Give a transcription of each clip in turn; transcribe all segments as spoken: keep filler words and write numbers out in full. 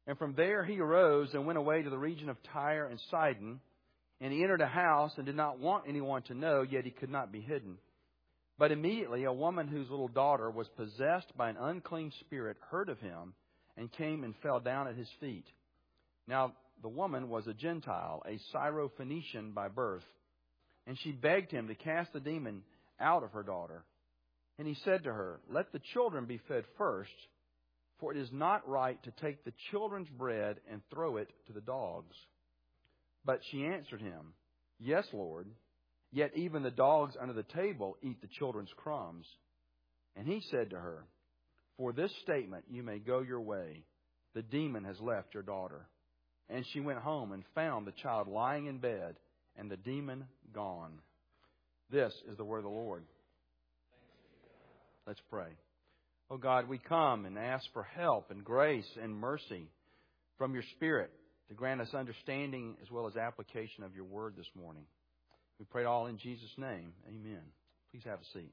And from there he arose and went away to the region of Tyre and Sidon. And he entered a house and did not want anyone to know, yet he could not be hidden. But immediately a woman whose little daughter was possessed by an unclean spirit heard of him and came and fell down at his feet. Now the woman was a Gentile, a Syrophoenician by birth. And she begged him to cast the demon out of her daughter. And he said to her, "Let the children be fed first, for it is not right to take the children's bread and throw it to the dogs." But she answered him, "Yes, Lord, yet even the dogs under the table eat the children's crumbs." And he said to her, "For this statement you may go your way. The demon has left your daughter." And she went home and found the child lying in bed and the demon gone. This is the word of the Lord. Let's pray. Oh God, we come and ask for help and grace and mercy from your Spirit to grant us understanding as well as application of your word this morning. We pray it all in Jesus' name. Amen. Please have a seat.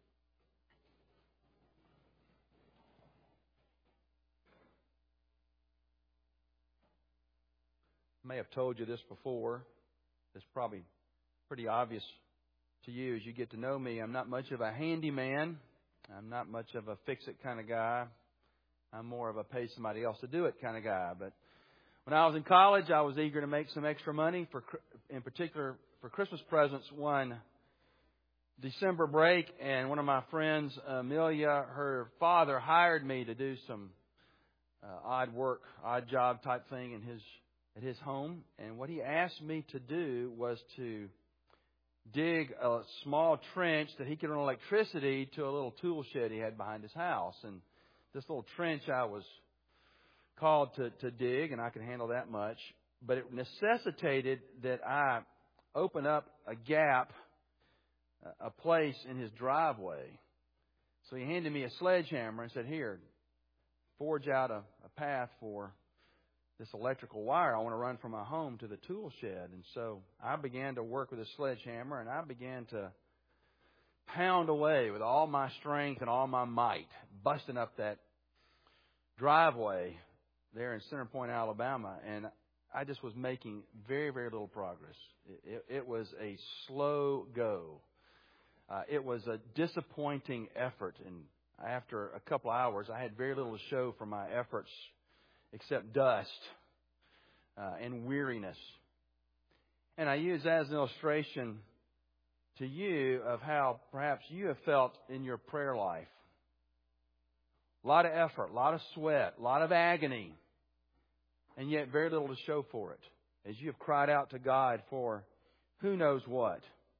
I may have told you this before. It's probably pretty obvious to you as you get to know me. I'm not much of a handyman. I'm not much of a fix-it kind of guy. I'm more of a pay somebody else to do it kind of guy. But when I was in college, I was eager to make some extra money, for, in particular for Christmas presents one December break. And one of my friends, Amelia, her father hired me to do some uh, odd work, odd job type thing in his at his home. And what he asked me to do was to dig a small trench that he could run electricity to a little tool shed he had behind his house. And this little trench I was called to, to dig, and I could handle that much. But it necessitated that I open up a gap, a place in his driveway. So he handed me a sledgehammer and said, "Here, forge out a, a path for this electrical wire I want to run from my home to the tool shed." And so I began to work with a sledgehammer, and I began to pound away with all my strength and all my might, busting up that driveway there in Center Point, Alabama. And I just was making very, very little progress. It, it, it was a slow go. Uh, it was a disappointing effort. And after a couple hours, I had very little to show for my efforts except dust uh, and weariness. And I use that as an illustration to you of how perhaps you have felt in your prayer life. A lot of effort, a lot of sweat, a lot of agony, and yet very little to show for it as you have cried out to God for who knows what.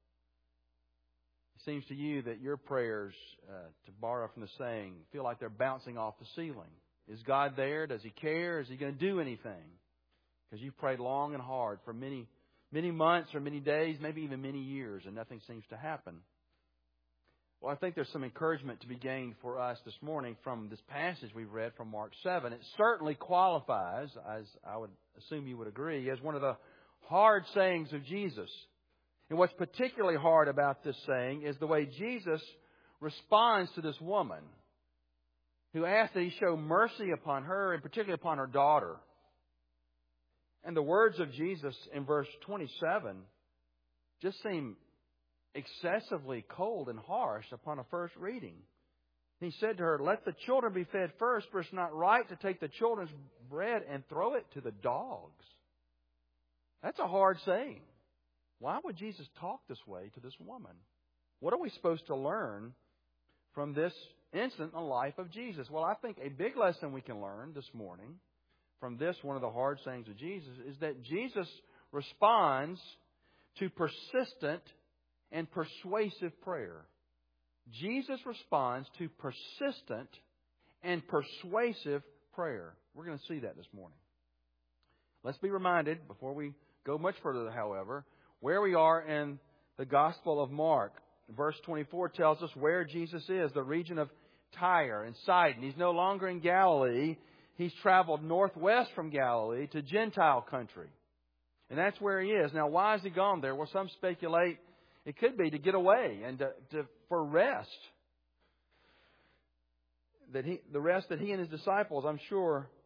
It seems to you that your prayers, uh, to borrow from the saying, feel like they're bouncing off the ceiling. Is God there? Does He care? Is He going to do anything? Because you've prayed long and hard for many, many months or many days, maybe even many years, and nothing seems to happen. Well, I think there's some encouragement to be gained for us this morning from this passage we've read from Mark seven. It certainly qualifies, as I would assume you would agree, as one of the hard sayings of Jesus. And what's particularly hard about this saying is the way Jesus responds to this woman who asked that He show mercy upon her, and particularly upon her daughter. And the words of Jesus in verse twenty-seven just seem excessively cold and harsh upon a first reading. He said to her, "Let the children be fed first, for it's not right to take the children's bread and throw it to the dogs." That's a hard saying. Why would Jesus talk this way to this woman? What are we supposed to learn from this incident in the life of Jesus? Well, I think a big lesson we can learn this morning from this, one of the hard sayings of Jesus, is that Jesus responds to persistent and persuasive prayer. Jesus responds to persistent and persuasive prayer. We're going to see that this morning. Let's be reminded, before we go much further, however, where we are in the Gospel of Mark. Verse twenty-four tells us where Jesus is, the region of Tyre and Sidon. He's no longer in Galilee. He's traveled northwest from Galilee to Gentile country. And that's where he is. Now, why has he gone there? Well, some speculate it could be to get away and to, to, for rest. That he, the rest that he and his disciples, I'm sure,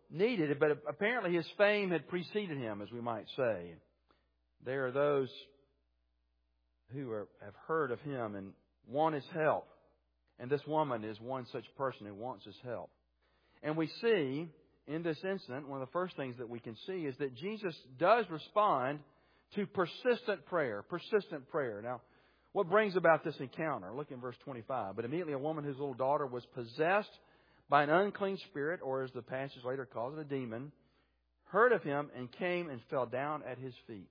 needed, but apparently his fame had preceded him, as we might say. There are those who are, have heard of him and want his help. And this woman is one such person who wants his help. And we see in this incident, one of the first things that we can see is that Jesus does respond to persistent prayer. Persistent prayer. Now, what brings about this encounter? Look in verse twenty-five. But immediately a woman whose little daughter was possessed by an unclean spirit, or as the passage later calls it, a demon, heard of him and came and fell down at his feet.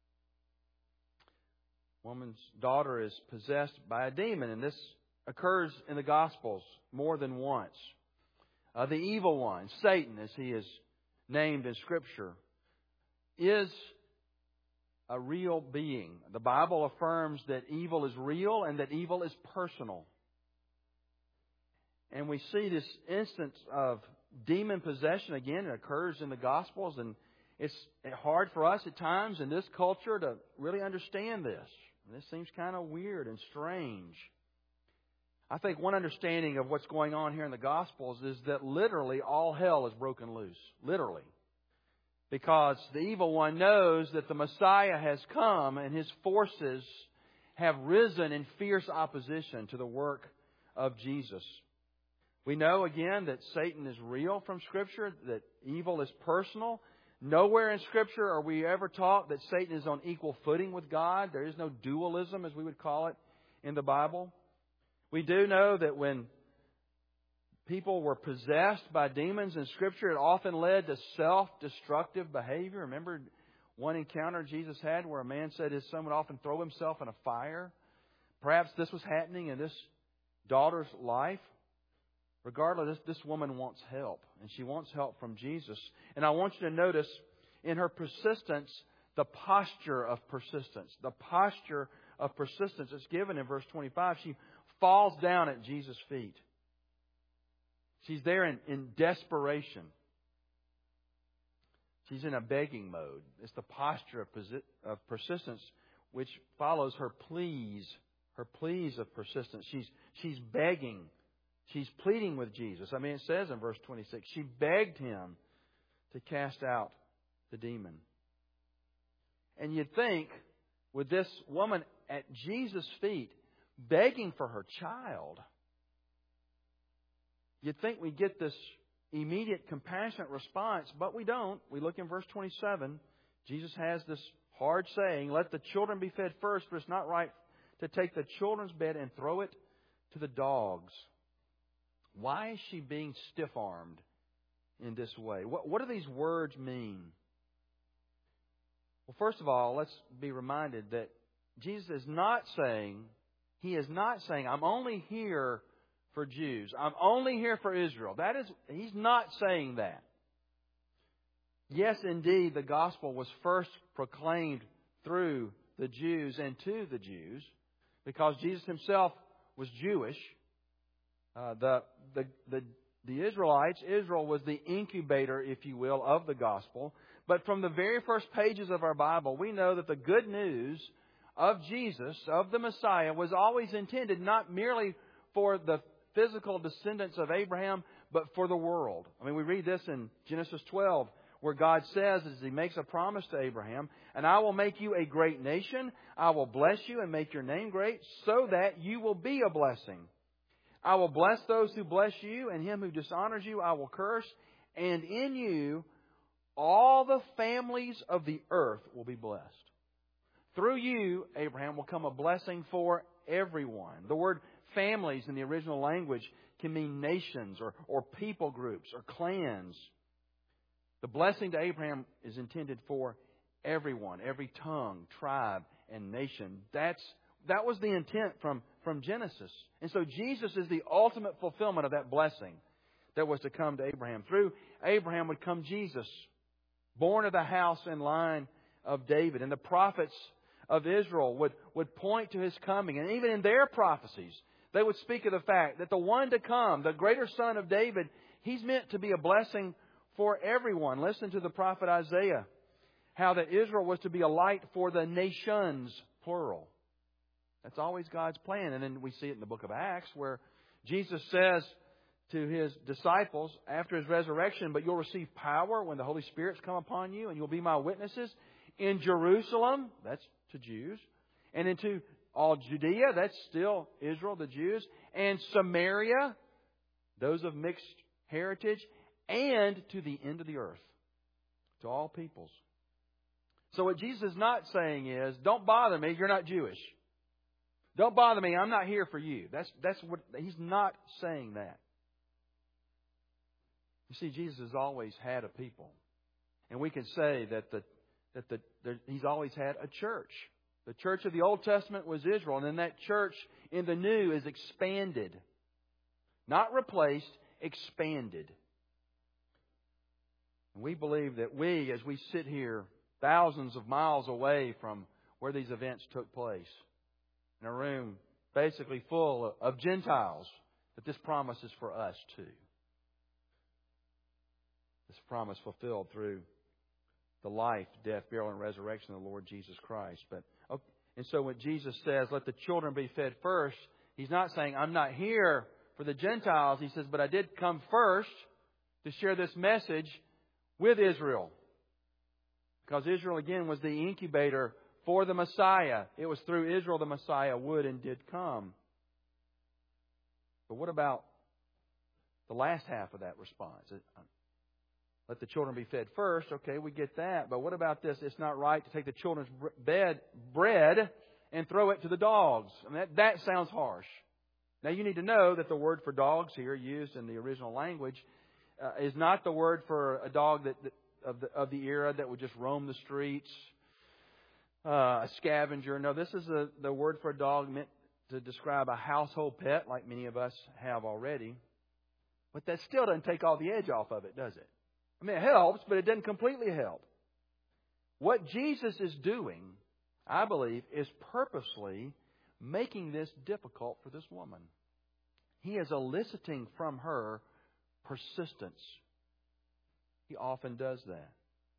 Woman's daughter is possessed by a demon, and this occurs in the Gospels more than once. Uh, the evil one, Satan, as he is named in Scripture, is a real being. The Bible affirms that evil is real and that evil is personal. And we see this instance of demon possession again. It occurs in the Gospels, and it's hard for us at times in this culture to really understand this. This seems kind of weird and strange. I think one understanding of what's going on here in the Gospels is that literally all hell is broken loose. Literally. Because the evil one knows that the Messiah has come and his forces have risen in fierce opposition to the work of Jesus. We know again that Satan is real from Scripture, that evil is personal. Nowhere in Scripture are we ever taught that Satan is on equal footing with God. There is no dualism, as we would call it, in the Bible. We do know that when people were possessed by demons in Scripture, it often led to self-destructive behavior. Remember one encounter Jesus had where a man said his son would often throw himself in a fire? Perhaps this was happening in this daughter's life. Regardless, this, this woman wants help, and she wants help from Jesus. And I want you to notice in her persistence, the posture of persistence. The posture of persistence is given in verse twenty-five. She falls down at Jesus' feet. She's there in, in desperation. She's in a begging mode. It's the posture of, posi- of persistence which follows her pleas, her pleas of persistence. She's, she's begging. She's pleading with Jesus. I mean, it says in verse twenty-six, she begged him to cast out the demon. And you'd think, with this woman at Jesus' feet, begging for her child, you'd think we'd get this immediate compassionate response, but we don't. We look in verse twenty-seven. Jesus has this hard saying, let the children be fed first, for it's not right to take the children's bread and throw it to the dogs. Why is she being stiff-armed in this way? What, what do these words mean? Well, first of all, let's be reminded that Jesus is not saying, He is not saying, I'm only here for Jews. I'm only here for Israel. That is, He's not saying that. Yes, indeed, the gospel was first proclaimed through the Jews and to the Jews, because Jesus Himself was Jewish. Uh, the, the, the, the Israelites, Israel was the incubator, if you will, of the gospel. But from the very first pages of our Bible, we know that the good news of Jesus, of the Messiah, was always intended not merely for the physical descendants of Abraham, but for the world. I mean, we read this in Genesis twelve, where God says, as He makes a promise to Abraham, and I will make you a great nation, I will bless you and make your name great, so that you will be a blessing. I will bless those who bless you, and him who dishonors you I will curse, and in you all the families of the earth will be blessed. Through you, Abraham, will come a blessing for everyone. The word families in the original language can mean nations or, or people groups or clans. The blessing to Abraham is intended for everyone, every tongue, tribe, and nation. That's That was the intent from, from Genesis. And so Jesus is the ultimate fulfillment of that blessing that was to come to Abraham. Through Abraham would come Jesus, born of the house and line of David. And the prophets of Israel would, would point to His coming. And even in their prophecies, they would speak of the fact that the one to come, the greater son of David, He's meant to be a blessing for everyone. Listen to the prophet Isaiah, how that Israel was to be a light for the nations, plural. That's always God's plan. And then we see it in the book of Acts where Jesus says to His disciples after His resurrection, but you'll receive power when the Holy Spirit's come upon you, and you'll be my witnesses in Jerusalem, that's to Jews, and into all Judea, that's still Israel, the Jews, and Samaria, those of mixed heritage, and to the end of the earth, to all peoples. So what Jesus is not saying is, don't bother me, you're not Jewish. Don't bother me, I'm not here for you. That's that's what He's not saying that. You see, Jesus has always had a people. And we can say that the that the, the He's always had a church. The church of the Old Testament was Israel, and then that church in the New is expanded. Not replaced, expanded. And we believe that we, as we sit here thousands of miles away from where these events took place, in a room basically full of Gentiles, that this promise is for us too. This promise fulfilled through the life, death, burial, and resurrection of the Lord Jesus Christ. But okay, and so when Jesus says, let the children be fed first, He's not saying, I'm not here for the Gentiles. He says, but I did come first to share this message with Israel. Because Israel, again, was the incubator for the Messiah. It was through Israel the Messiah would and did come. But what about the last half of that response? Let the children be fed first. Okay, we get that. But what about this? It's not right to take the children's bed, bread and throw it to the dogs. I mean, that, that sounds harsh. Now, you need to know that the word for dogs here, used in the original language, uh, is not the word for a dog that, that of the of the era that would just roam the streets, uh, a scavenger. No, this is a, the word for a dog meant to describe a household pet, like many of us have already. But that still doesn't take all the edge off of it, does it? I mean, it helps, but it doesn't completely help. What Jesus is doing, I believe, is purposely making this difficult for this woman. He is eliciting from her persistence. He often does that.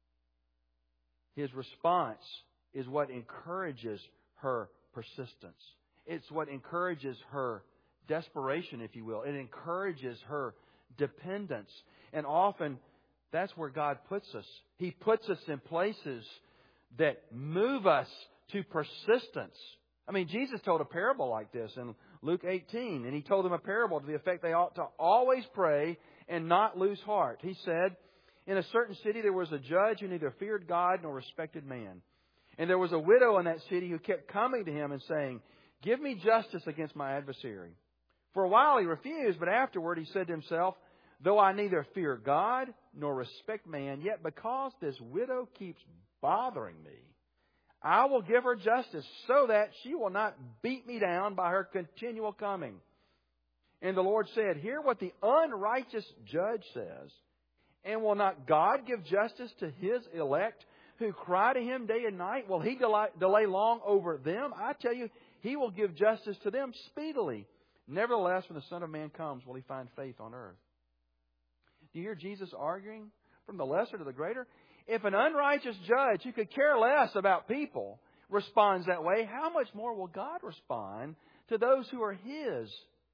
His response is what encourages her persistence. It's what encourages her desperation, if you will. It encourages her dependence. And often, that's where God puts us. He puts us in places that move us to persistence. I mean, Jesus told a parable like this in Luke eighteen. And He told them a parable to the effect they ought to always pray and not lose heart. He said, in a certain city there was a judge who neither feared God nor respected man. And there was a widow in that city who kept coming to him and saying, give me justice against my adversary. For a while he refused, but afterward he said to himself, though I neither fear God nor respect man, yet because this widow keeps bothering me, I will give her justice so that she will not beat me down by her continual coming. And the Lord said, hear what the unrighteous judge says. And will not God give justice to His elect who cry to Him day and night? Will He delay, delay long over them? I tell you, He will give justice to them speedily. Nevertheless, when the Son of Man comes, will He find faith on earth? Do you hear Jesus arguing from the lesser to the greater? If an unrighteous judge who could care less about people responds that way, how much more will God respond to those who are His?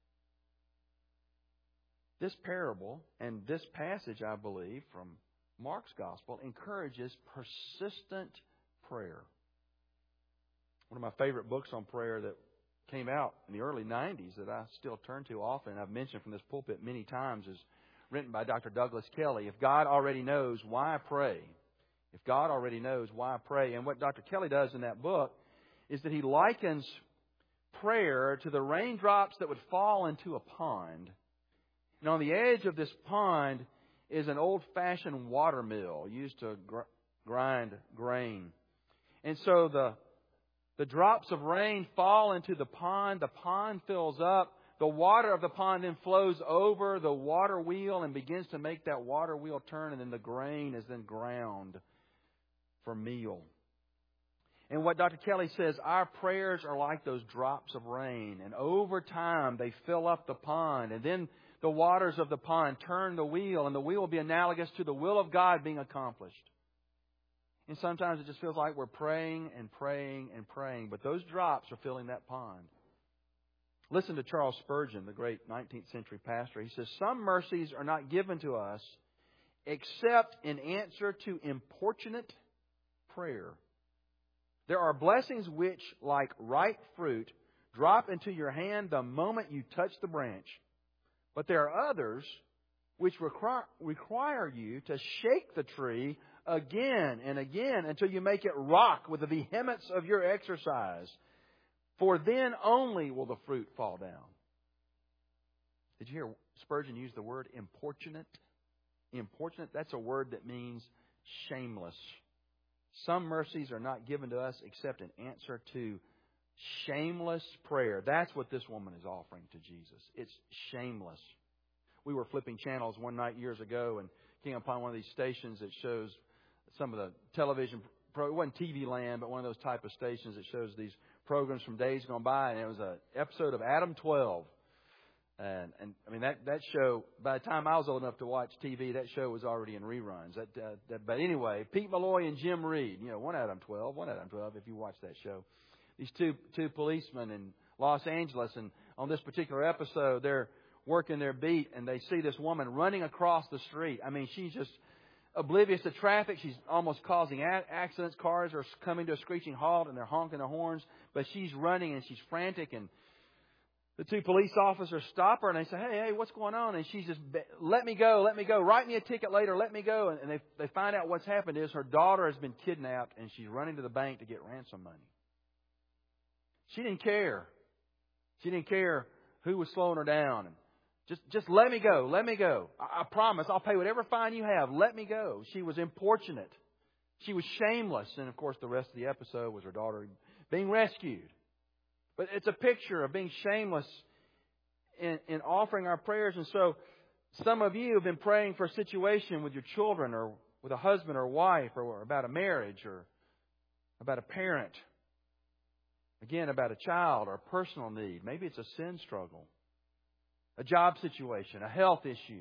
This parable and this passage, I believe, from Mark's Gospel encourages persistent prayer. One of my favorite books on prayer that came out in the early nineties that I still turn to often, and I've mentioned from this pulpit many times, is written by Doctor Douglas Kelly. If God already knows, why pray? If God already knows, why pray? And what Doctor Kelly does in that book is that he likens prayer to the raindrops that would fall into a pond. And on the edge of this pond is an old-fashioned water mill used to gr- grind grain. And so the, the drops of rain fall into the pond. The pond fills up. The water of the pond then flows over the water wheel and begins to make that water wheel turn. And then the grain is then ground for meal. And what Doctor Kelly says, our prayers are like those drops of rain. And over time, they fill up the pond. And then the waters of the pond turn the wheel, and the wheel will be analogous to the will of God being accomplished. And sometimes it just feels like we're praying and praying and praying, but those drops are filling that pond. Listen to Charles Spurgeon, the great nineteenth century pastor. He says, some mercies are not given to us except in answer to importunate prayer. There are blessings which, like ripe fruit, drop into your hand the moment you touch the branch. But there are others which require, require you to shake the tree again and again until you make it rock with the vehemence of your exercise. For then only will the fruit fall down. Did you hear Spurgeon use the word importunate? Importunate, that's a word that means shameless. Some mercies are not given to us except in answer to shameless prayer. That's what this woman is offering to Jesus. It's shameless. We were flipping channels one night years ago and came upon one of these stations that shows some of the television pro. It wasn't T V Land, but one of those type of stations that shows these programs from days gone by. And it was an episode of Adam twelve. And, and I mean, that, that show, by the time I was old enough to watch T V, that show was already in reruns. That, uh, that, but anyway, Pete Malloy and Jim Reed, you know, one Adam twelve, one Adam twelve, if you watch that show. These two two policemen in Los Angeles, and on this particular episode, they're working their beat, and they see this woman running across the street. I mean, she's just oblivious to traffic. She's almost causing accidents. Cars are coming to a screeching halt, and they're honking their horns. But she's running, and she's frantic, and the two police officers stop her, and they say, hey, hey, what's going on? And she's just, let me go, let me go. Write me a ticket later, let me go. And they, they find out what's happened is her daughter has been kidnapped, and she's running to the bank to get ransom money. She didn't care. She didn't care who was slowing her down. And just, just let me go, let me go. I, I promise I'll pay whatever fine you have. Let me go. She was importunate. She was shameless. And, of course, the rest of the episode was her daughter being rescued. But it's a picture of being shameless in, in offering our prayers. And so some of you have been praying for a situation with your children or with a husband or wife or about a marriage or about a parent. Again, about a child or a personal need. Maybe it's a sin struggle, a job situation, a health issue.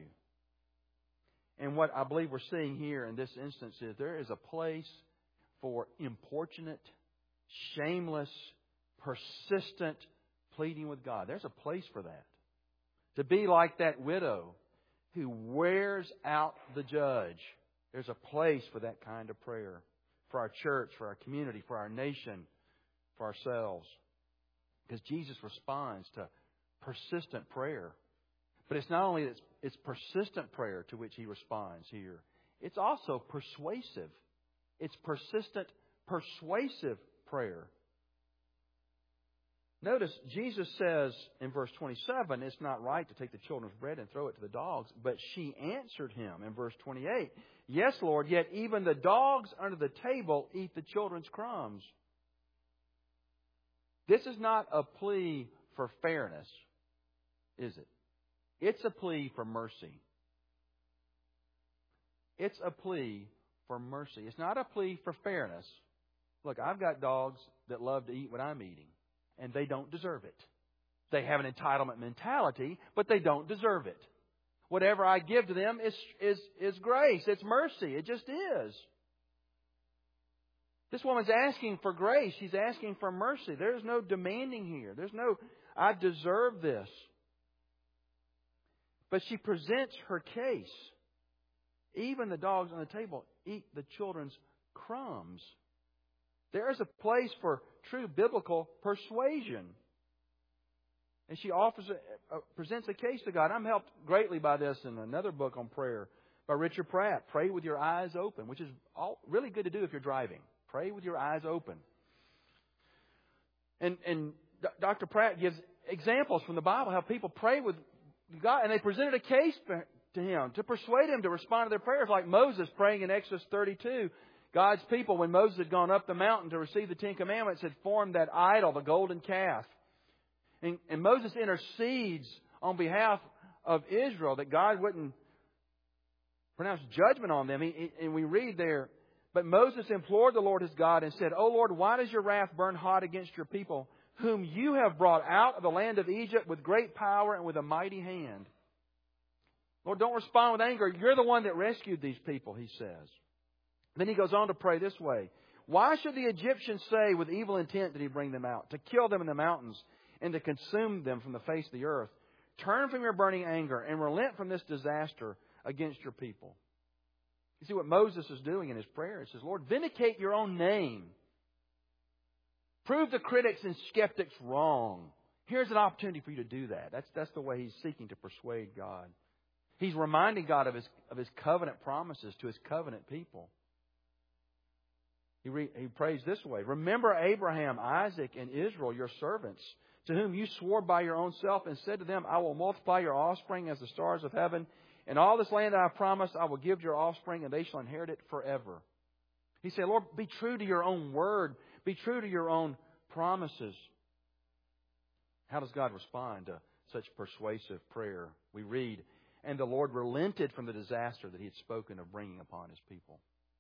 And what I believe we're seeing here in this instance is there is a place for importunate, shameless, persistent pleading with God. There's a place for that. To be like that widow who wears out the judge. There's a place for that kind of prayer. For our church, for our community, for our nation, for ourselves. Because Jesus responds to persistent prayer. But it's not only it's, it's persistent prayer to which He responds here. It's also persuasive. It's persistent, persuasive prayer. Notice Jesus says in verse twenty-seven, it's not right to take the children's bread and throw it to the dogs. But she answered Him in verse twenty-eight, yes, Lord, yet even the dogs under the table eat the children's crumbs. This is not a plea for fairness, is it? It's a plea for mercy. It's a plea for mercy. It's not a plea for fairness. Look, I've got dogs that love to eat what I'm eating, and they don't deserve it. They have an entitlement mentality, but they don't deserve it. Whatever I give to them is, is, is grace. It's mercy. It just is. This woman's asking for grace. She's asking for mercy. There's no demanding here. There's no, I deserve this. But she presents her case. Even the dogs on the table eat the children's crumbs. There is a place for true biblical persuasion. And she offers, a, uh, presents a case to God. I'm helped greatly by this in another book on prayer by Richard Pratt. Pray with your eyes open, which is all, really good to do if you're driving. Pray with your eyes open. And, and Doctor Pratt gives examples from the Bible how people pray with God, and they presented a case to Him to persuade Him to respond to their prayers, like Moses praying in Exodus thirty-two. God's people, when Moses had gone up the mountain to receive the Ten Commandments, had formed that idol, the golden calf. And, and Moses intercedes on behalf of Israel that God wouldn't pronounce judgment on them. He, he, and we read there, but Moses implored the Lord his God and said, O Lord, why does your wrath burn hot against your people, whom you have brought out of the land of Egypt with great power and with a mighty hand? Lord, don't respond with anger. You're the one that rescued these people, he says. Then he goes on to pray this way. Why should the Egyptians say with evil intent did he bring them out, to kill them in the mountains? and to consume them from the face of the earth. Turn from your burning anger and relent from this disaster against your people. You see what Moses is doing in his prayer? He says, Lord, vindicate your own name. Prove the critics and skeptics wrong. Here's an opportunity for you to do that. That's, that's the way he's seeking to persuade God. He's reminding God of his, of his covenant promises to his covenant people. He, re, he prays this way. Remember Abraham, Isaac, and Israel, your servants, to whom you swore by your own self and said to them, I will multiply your offspring as the stars of heaven, and all this land I have promised I will give to your offspring, and they shall inherit it forever. He said, Lord, be true to your own word. Be true to your own promises. How does God respond to such persuasive prayer? We read, and the Lord relented from the disaster that He had spoken of bringing upon His people.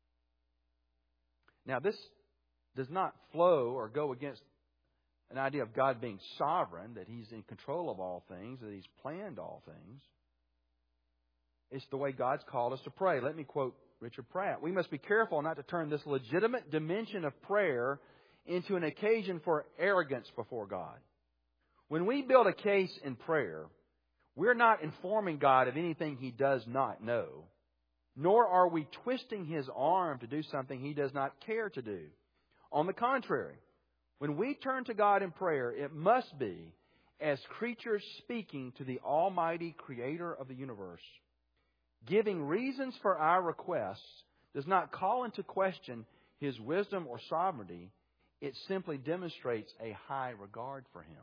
Now, this does not flow or go against an idea of God being sovereign, that He's in control of all things, that He's planned all things. It's the way God's called us to pray. Let me quote Richard Pratt. We must be careful not to turn this legitimate dimension of prayer into an occasion for arrogance before God. When we build a case in prayer, we're not informing God of anything He does not know, nor are we twisting His arm to do something He does not care to do. On the contrary, when we turn to God in prayer, it must be as creatures speaking to the Almighty Creator of the universe. Giving reasons for our requests does not call into question His wisdom or sovereignty. It simply demonstrates a high regard for Him.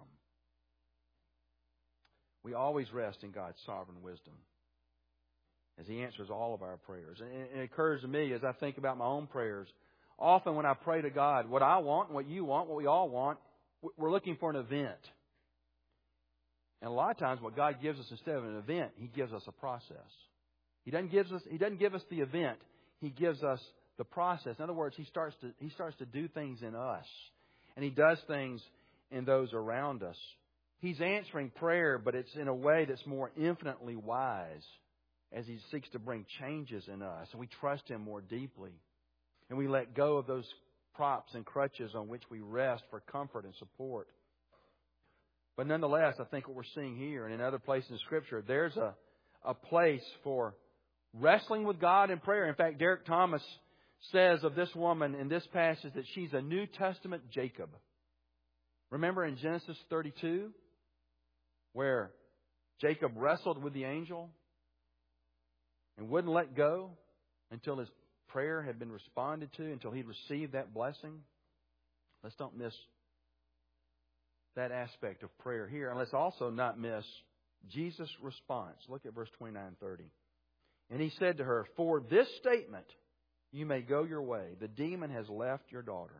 We always rest in God's sovereign wisdom as He answers all of our prayers. And it occurs to me as I think about my own prayers, often when I pray to God, what I want, what you want, what we all want, we're looking for an event. And a lot of times what God gives us instead of an event, He gives us a process. He doesn't give us, He doesn't give us the event. He gives us the process. In other words, He starts to, He starts to do things in us. And He does things in those around us. He's answering prayer, but it's in a way that's more infinitely wise as He seeks to bring changes in us. And we trust Him more deeply. And we let go of those props and crutches on which we rest for comfort and support. But nonetheless, I think what we're seeing here and in other places in Scripture, there's a, a place for wrestling with God in prayer. In fact, Derek Thomas says of this woman in this passage that she's a New Testament Jacob. Remember in Genesis thirty-two, where Jacob wrestled with the angel and wouldn't let go until his prayer had been responded to, until he'd received that blessing. Let's don't miss that aspect of prayer here. And let's also not miss Jesus' response. Look at verse twenty-nine thirty. And He said to her, for this statement you may go your way. The demon has left your daughter.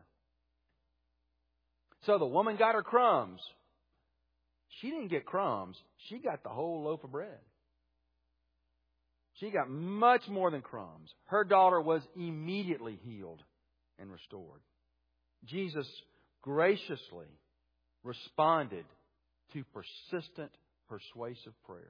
So the woman got her crumbs. She didn't get crumbs. She got the whole loaf of bread. She got much more than crumbs. Her daughter was immediately healed and restored. Jesus graciously responded to persistent, persuasive prayer.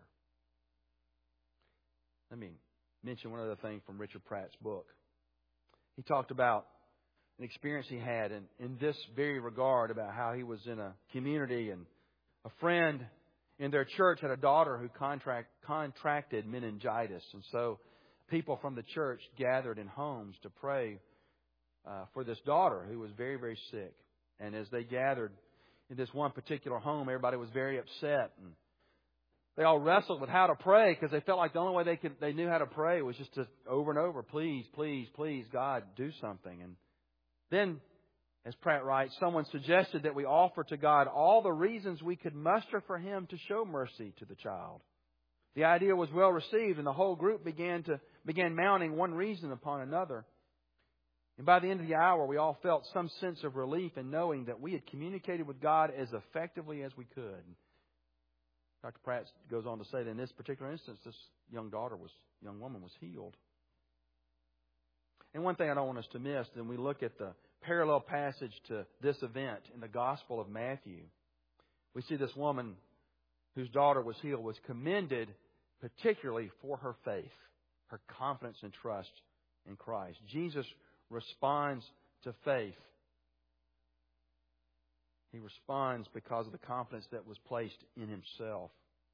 Let me mention one other thing from Richard Pratt's book. He talked about an experience he had in, in this very regard, about how he was in a community and a friend in their church had a daughter who contract, contracted meningitis. And so people from the church gathered in homes to pray uh, for this daughter who was very, very sick. And as they gathered in this one particular home, everybody was very upset. And they all wrestled with how to pray because they felt like the only way they could they knew how to pray was just to over and over, please, please, please, God, do something. And then, as Pratt writes, someone suggested that we offer to God all the reasons we could muster for Him to show mercy to the child. The idea was well received, and the whole group began to began mounting one reason upon another. And by the end of the hour, we all felt some sense of relief in knowing that we had communicated with God as effectively as we could. Doctor Pratt goes on to say that in this particular instance, this young daughter was, young woman was healed. And one thing I don't want us to miss, then we look at the parallel passage to this event in the Gospel of Matthew. We see this woman whose daughter was healed was commended particularly for her faith, her confidence and trust in Christ. Jesus responds to faith. He responds because of the confidence that was placed in Himself.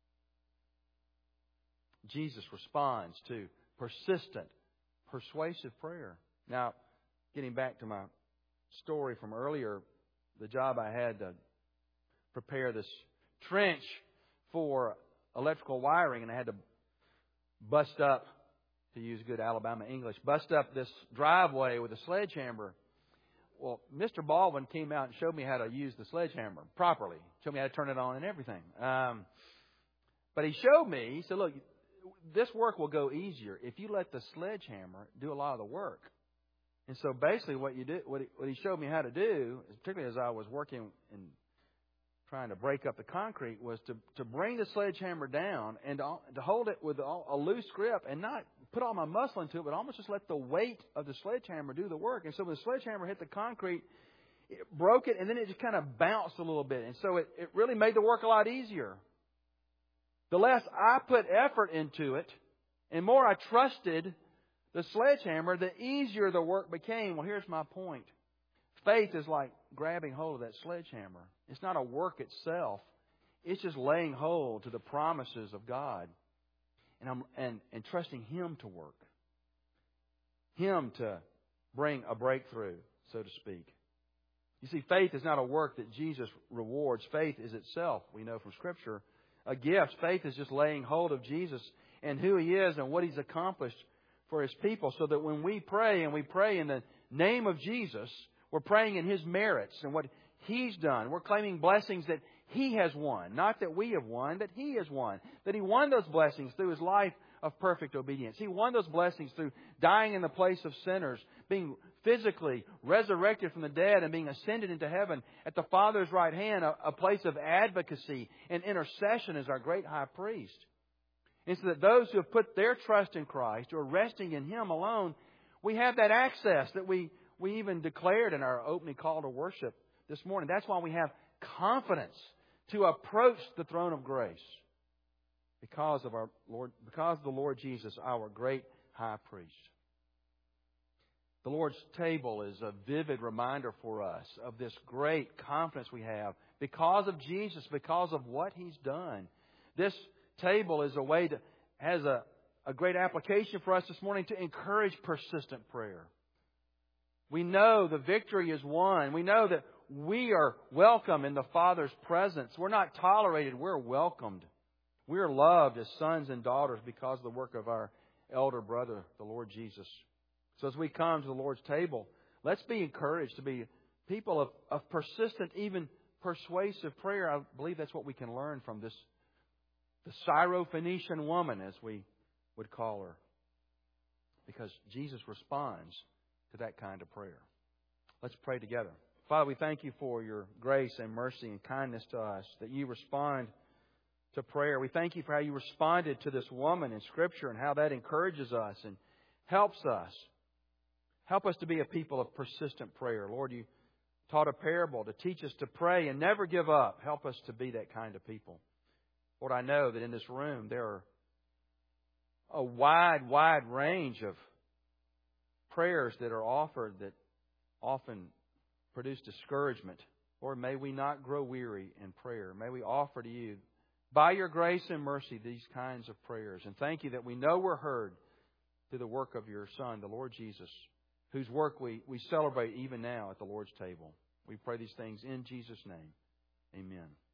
Jesus responds to persistent, persuasive prayer. Now, getting back to my story from earlier, the job I had to prepare this trench for electrical wiring, and I had to bust up, to use good Alabama English, bust up this driveway with a sledgehammer. Well, Mister Baldwin came out and showed me how to use the sledgehammer properly. Showed me how to turn it on and everything. Um, but he showed me, he said, look, this work will go easier if you let the sledgehammer do a lot of the work. And so basically what you do, what he, what he showed me how to do, particularly as I was working and trying to break up the concrete, was to, to bring the sledgehammer down and to, to hold it with a, a loose grip and not put all my muscle into it, but almost just let the weight of the sledgehammer do the work. And so when the sledgehammer hit the concrete, it broke it, and then it just kind of bounced a little bit. And so it, it really made the work a lot easier. The less I put effort into it, and more I trusted the sledgehammer, the easier the work became. Well, here's my point. Faith is like grabbing hold of that sledgehammer. It's not a work itself. It's just laying hold to the promises of God. And, I'm, and, and trusting Him to work. Him to bring a breakthrough, so to speak. You see, faith is not a work that Jesus rewards. Faith is itself, we know from Scripture, a gift. Faith is just laying hold of Jesus and who He is and what He's accomplished for His people. So that when we pray, and we pray in the name of Jesus, we're praying in His merits and what He's done. We're claiming blessings that He has won. Not that we have won, that He has won. That He won those blessings through His life of perfect obedience. He won those blessings through dying in the place of sinners, being physically resurrected from the dead, and being ascended into heaven at the Father's right hand, a, a place of advocacy and intercession as our great high priest. And so that those who have put their trust in Christ, who are resting in Him alone, we have that access that we, we even declared in our opening call to worship this morning. That's why we have confidence to approach the throne of grace because of our Lord, because of the Lord Jesus, our great high priest. The Lord's table is a vivid reminder for us of this great confidence we have because of Jesus, because of what He's done. This table is a way to has a, a great application for us this morning to encourage persistent prayer. We know the victory is won. We know that we are welcome in the Father's presence. We're not tolerated. We're welcomed. We're loved as sons and daughters because of the work of our elder brother, the Lord Jesus. So as we come to the Lord's table, let's be encouraged to be people of, of persistent, even persuasive prayer. I believe that's what we can learn from this, the Syrophoenician woman, as we would call her. Because Jesus responds to that kind of prayer. Let's pray together. Father, we thank You for Your grace and mercy and kindness to us, that You respond to prayer. We thank You for how You responded to this woman in Scripture and how that encourages us and helps us. Help us to be a people of persistent prayer. Lord, You taught a parable to teach us to pray and never give up. Help us to be that kind of people. Lord, I know that in this room there are a wide, wide range of prayers that are offered that often produce discouragement. Lord, may we not grow weary in prayer. May we offer to You, by Your grace and mercy, these kinds of prayers. And thank You that we know we're heard through the work of Your Son, the Lord Jesus, whose work we, we celebrate even now at the Lord's table. We pray these things in Jesus' name. Amen.